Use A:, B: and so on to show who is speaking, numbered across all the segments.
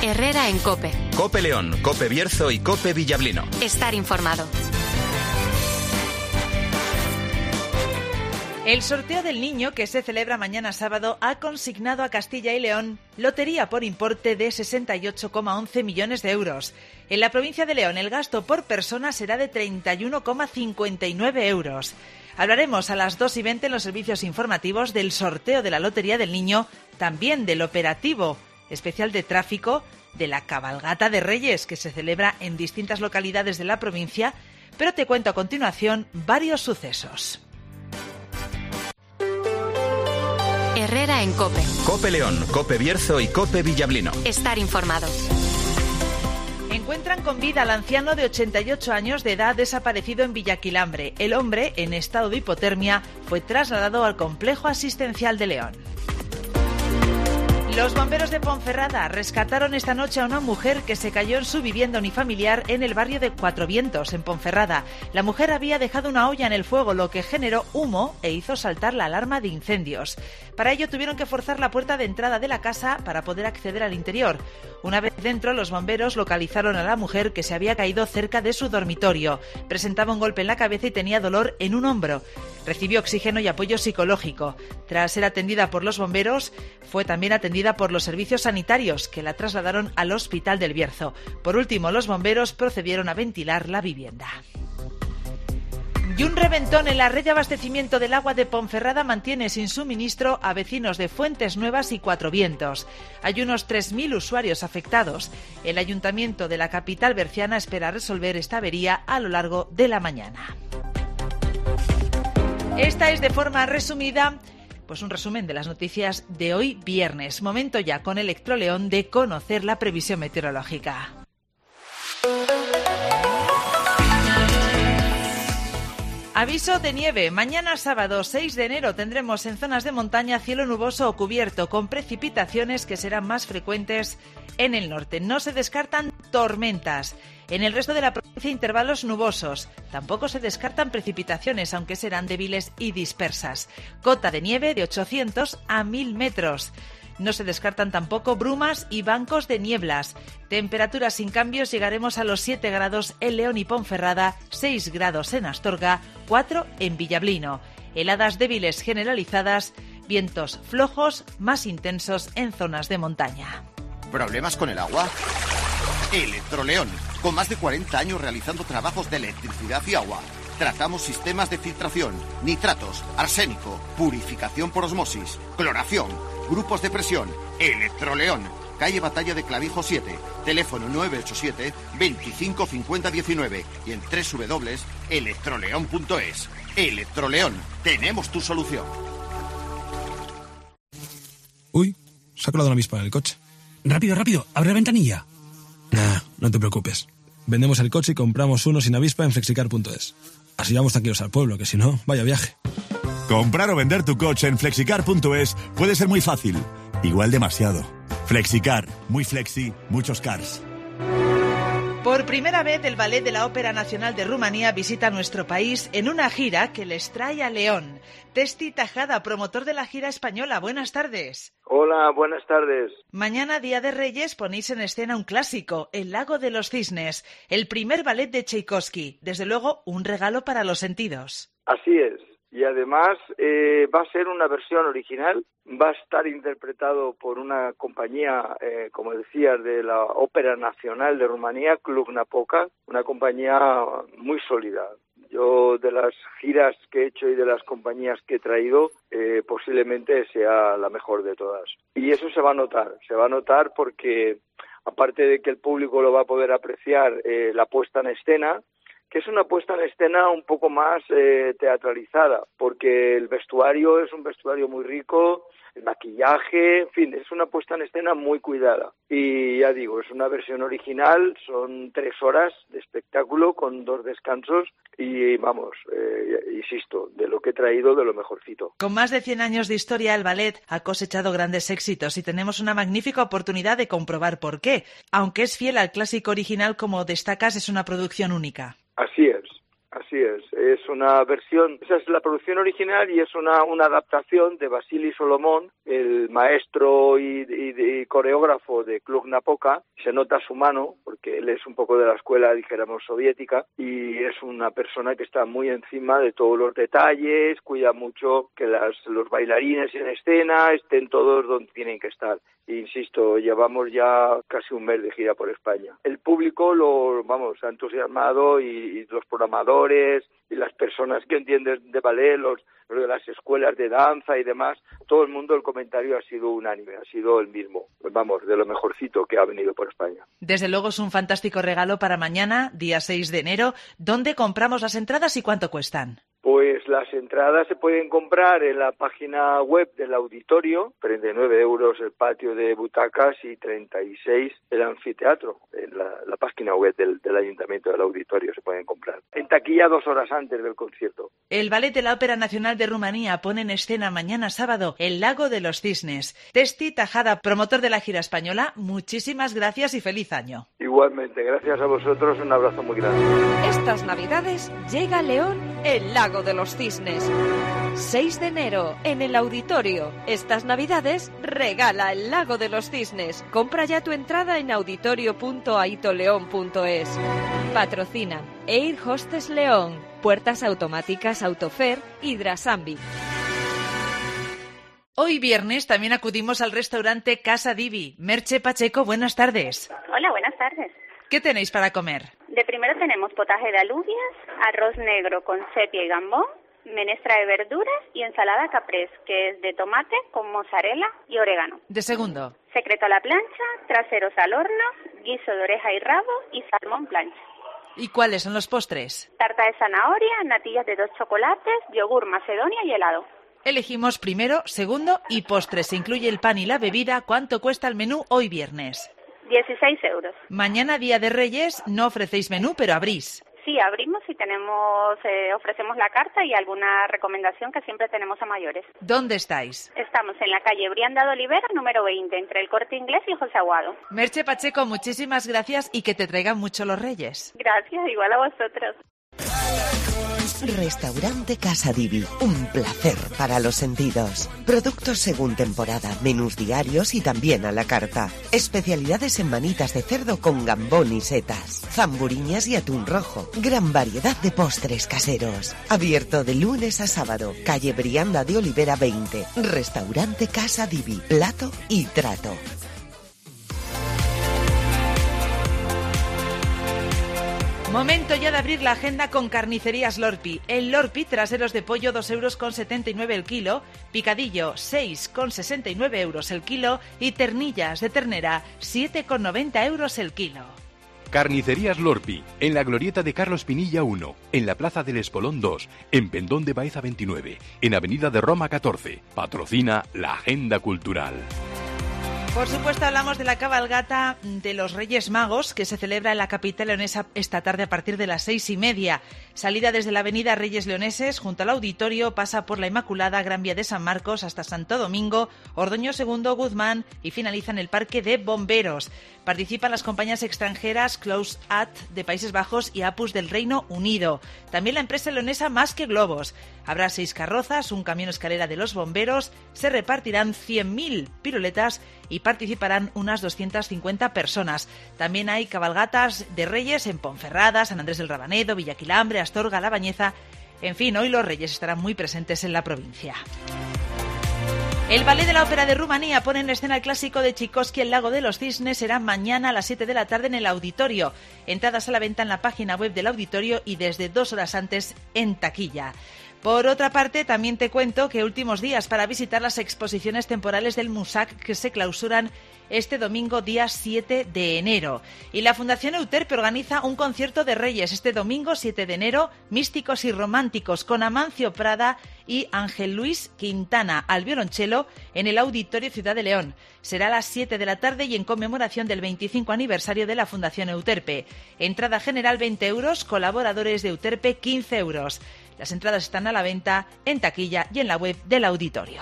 A: Herrera en COPE.
B: COPE León, COPE Bierzo y COPE Villablino.
A: Estar informado.
C: El sorteo del niño, que se celebra mañana sábado, ha consignado a Castilla y León lotería por importe de 68,11 millones de euros. En la provincia de León, el gasto por persona será de 31,59 euros. Hablaremos a las 2:20 en los servicios informativos del sorteo de la Lotería del Niño, también del operativo especial de tráfico, de la cabalgata de Reyes, que se celebra en distintas localidades de la provincia, pero te cuento a continuación varios sucesos.
A: Herrera en COPE.
B: COPE León, COPE Bierzo y COPE Villablino.
A: Estar informado.
C: Encuentran con vida al anciano de 88 años de edad desaparecido en Villaquilambre. El hombre, en estado de hipotermia, fue trasladado al complejo asistencial de León. Los bomberos de Ponferrada rescataron esta noche a una mujer que se cayó en su vivienda unifamiliar en el barrio de Cuatro Vientos, en Ponferrada. La mujer había dejado una olla en el fuego, lo que generó humo e hizo saltar la alarma de incendios. Para ello tuvieron que forzar la puerta de entrada de la casa para poder acceder al interior. Una vez dentro, los bomberos localizaron a la mujer, que se había caído cerca de su dormitorio. Presentaba un golpe en la cabeza y tenía dolor en un hombro. Recibió oxígeno y apoyo psicológico. Tras ser atendida por los bomberos, fue también atendida por los servicios sanitarios, que la trasladaron al Hospital del Bierzo. Por último, los bomberos procedieron a ventilar la vivienda. Y un reventón en la red de abastecimiento del agua de Ponferrada mantiene sin suministro a vecinos de Fuentes Nuevas y Cuatro Vientos. Hay unos 3.000 usuarios afectados. El ayuntamiento de la capital berciana espera resolver esta avería a lo largo de la mañana. Esta es, de forma resumida, pues un resumen de las noticias de hoy viernes. Momento ya con Electroleón de conocer la previsión meteorológica. Aviso de nieve. Mañana sábado 6 de enero tendremos en zonas de montaña cielo nuboso o cubierto, con precipitaciones que serán más frecuentes en el norte. No se descartan tormentas. En el resto de la provincia, intervalos nubosos. Tampoco se descartan precipitaciones, aunque serán débiles y dispersas. Cota de nieve de 800 a 1000 metros. No se descartan tampoco brumas y bancos de nieblas. Temperaturas sin cambios, llegaremos a los 7 grados en León y Ponferrada, 6 grados en Astorga, 4 en Villablino. Heladas débiles generalizadas, vientos flojos más intensos en zonas de montaña.
D: ¿Problemas con el agua? Electroleón, con más de 40 años realizando trabajos de electricidad y agua. Tratamos sistemas de filtración, nitratos, arsénico, purificación por osmosis, cloración, grupos de presión. Electroleón, calle Batalla de Clavijo 7, teléfono 987 25 50 19 y en www.electroleón.es. Electroleón, tenemos tu solución.
E: Uy, se ha colado una avispa en el coche.
F: Rápido, abre la ventanilla.
E: Nah, no te preocupes. Vendemos el coche y compramos uno sin avispa en flexicar.es. Así vamos tranquilos al pueblo, que si no, vaya viaje.
G: Comprar o vender tu coche en flexicar.es puede ser muy fácil. Igual demasiado. Flexicar, muy flexi, muchos cars.
C: Por primera vez, el Ballet de la Ópera Nacional de Rumanía visita nuestro país en una gira que les trae a León. Testi Tajada, promotor de la gira española. Buenas tardes.
H: Hola, buenas tardes.
C: Mañana, Día de Reyes, ponéis en escena un clásico, El Lago de los Cisnes, el primer ballet de Tchaikovsky. Desde luego, un regalo para los sentidos.
H: Así es. Y además va a ser una versión original, va a estar interpretado por una compañía, como decías, de la Ópera Nacional de Rumanía, Club Napoca, una compañía muy sólida. Yo, de las giras que he hecho y de las compañías que he traído, posiblemente sea la mejor de todas. Y eso se va a notar porque, aparte de que el público lo va a poder apreciar, la puesta en escena, que es una puesta en escena un poco más teatralizada, porque el vestuario es un vestuario muy rico, el maquillaje, en fin, es una puesta en escena muy cuidada. Y ya digo, es una versión original, son 3 horas de espectáculo con 2 descansos y vamos, insisto, de lo que he traído, de lo mejorcito.
C: Con más de 100 años de historia, el ballet ha cosechado grandes éxitos y tenemos una magnífica oportunidad de comprobar por qué. Aunque es fiel al clásico original, como destacas, es una producción única.
H: Así Así es una versión, esa es la producción original y es una adaptación de Vasily Solomon, el maestro y coreógrafo de Cluj-Napoca. Se nota su mano, porque él es un poco de la escuela, dijéramos, soviética, y es una persona que está muy encima de todos los detalles, cuida mucho que los bailarines en escena estén todos donde tienen que estar. Insisto, llevamos ya casi un mes de gira por España. El público se ha entusiasmado y los programadores y las personas que entienden de ballet, los de las escuelas de danza y demás, todo el mundo, el comentario ha sido unánime, ha sido el mismo. De lo mejorcito que ha venido por España.
C: Desde luego es un fantástico regalo para mañana, día 6 de enero. ¿Dónde compramos las entradas y cuánto cuestan?
H: Pues las entradas se pueden comprar en la página web del auditorio, 39 euros el patio de butacas y 36 el anfiteatro. En la página web del Ayuntamiento del Auditorio se pueden comprar. En taquilla 2 horas antes del concierto.
C: El Ballet de la Ópera Nacional de Rumanía pone en escena mañana sábado El Lago de los Cisnes. Testi Tajada, promotor de la gira española, muchísimas gracias y feliz año.
H: Igualmente, gracias a vosotros, un abrazo muy grande.
I: Estas Navidades llega a León El Lago de los Cisnes. 6 de enero en el Auditorio. Estas Navidades regala El Lago de los Cisnes. Compra ya tu entrada en auditorio.aitoleón.es. Patrocinan Air Hostess León, Puertas Automáticas Autofer y Drasambi.
C: Hoy viernes también acudimos al restaurante Casa Divi. Merche Pacheco, buenas tardes.
J: Hola, buenas tardes.
C: ¿Qué tenéis para comer?
J: De primero tenemos potaje de alubias, arroz negro con sepia y gambón, menestra de verduras y ensalada caprese, que es de tomate con mozzarella y orégano.
C: De segundo.
J: Secreto a la plancha, traseros al horno, guiso de oreja y rabo y salmón plancha.
C: ¿Y cuáles son los postres?
J: Tarta de zanahoria, natillas de 2 chocolates, yogur macedonia y helado.
C: Elegimos primero, segundo y postres. Se incluye el pan y la bebida. ¿Cuánto cuesta el menú hoy viernes?
J: 16 euros.
C: Mañana, Día de Reyes, no ofrecéis menú, pero abrís.
J: Sí, abrimos y ofrecemos la carta y alguna recomendación que siempre tenemos a mayores.
C: ¿Dónde estáis?
J: Estamos en la calle Brianda de Olivera, número 20, entre el Corte Inglés y José Aguado.
C: Merche Pacheco, muchísimas gracias y que te traigan mucho los Reyes.
J: Gracias, igual a vosotros.
K: Restaurante Casa Divi, un placer para los sentidos. Productos según temporada, menús diarios y también a la carta. Especialidades en manitas de cerdo con gambón y setas, zamburiñas y atún rojo. Gran variedad de postres caseros. Abierto de lunes a sábado. Calle Brianda de Olivera 20. Restaurante Casa Divi, plato y trato.
C: Momento ya de abrir la agenda con Carnicerías Lorpi. El Lorpi, traseros de pollo 2,79 € el kilo, picadillo 6,69 € el kilo y ternillas de ternera 7,90 € el kilo.
L: Carnicerías Lorpi, en la glorieta de Carlos Pinilla 1, en la Plaza del Espolón 2, en Pendón de Baeza 29, en Avenida de Roma 14. Patrocina la Agenda Cultural.
C: Por supuesto, hablamos de la cabalgata de los Reyes Magos, que se celebra en la capital leonesa esta tarde a partir de las 6:30. Salida desde la avenida Reyes Leoneses, junto al auditorio, pasa por la Inmaculada, Gran Vía de San Marcos, hasta Santo Domingo, Ordoño II, Guzmán y finaliza en el Parque de Bomberos. Participan las compañías extranjeras Close At de Países Bajos y Apus del Reino Unido. También la empresa leonesa Más que Globos. Habrá 6 carrozas, un camión escalera de los bomberos, se repartirán 100.000 piruletas y participarán unas 250 personas. También hay cabalgatas de Reyes en Ponferrada, San Andrés del Rabanedo, Villaquilambre, Astorga, La Bañeza. En fin, hoy los Reyes estarán muy presentes en la provincia. El Ballet de la Ópera de Rumanía pone en escena el clásico de Tchaikovsky, El Lago de los Cisnes. Será mañana a las 7 de la tarde en el auditorio. Entradas a la venta en la página web del auditorio y desde 2 horas antes en taquilla. Por otra parte, también te cuento que últimos días para visitar las exposiciones temporales del MUSAC que se clausuran este domingo día 7 de enero. Y la Fundación Euterpe organiza un concierto de Reyes este domingo 7 de enero, Místicos y Románticos, con Amancio Prada y Ángel Luis Quintana al violonchelo en el Auditorio Ciudad de León. Será a las 7 de la tarde y en conmemoración del 25 aniversario de la Fundación Euterpe. Entrada general 20 €, colaboradores de Euterpe 15 €. Las entradas están a la venta en taquilla y en la web del auditorio.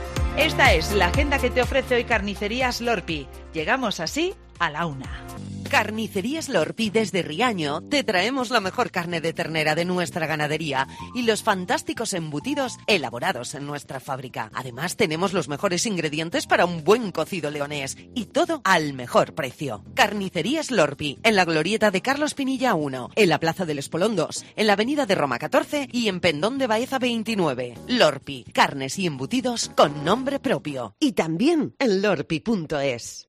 C: Esta es la agenda que te ofrece hoy Carnicerías Lorpi. Llegamos así a la 1.
K: Carnicerías Lorpi desde Riaño te traemos la mejor carne de ternera de nuestra ganadería y los fantásticos embutidos elaborados en nuestra fábrica. Además tenemos los mejores ingredientes para un buen cocido leonés y todo al mejor precio. Carnicerías Lorpi, en la glorieta de Carlos Pinilla 1, en la Plaza del Espolón 2, en la Avenida de Roma 14 y en Pendón de Baeza 29. Lorpi, carnes y embutidos con nombre propio. Y también en lorpi.es.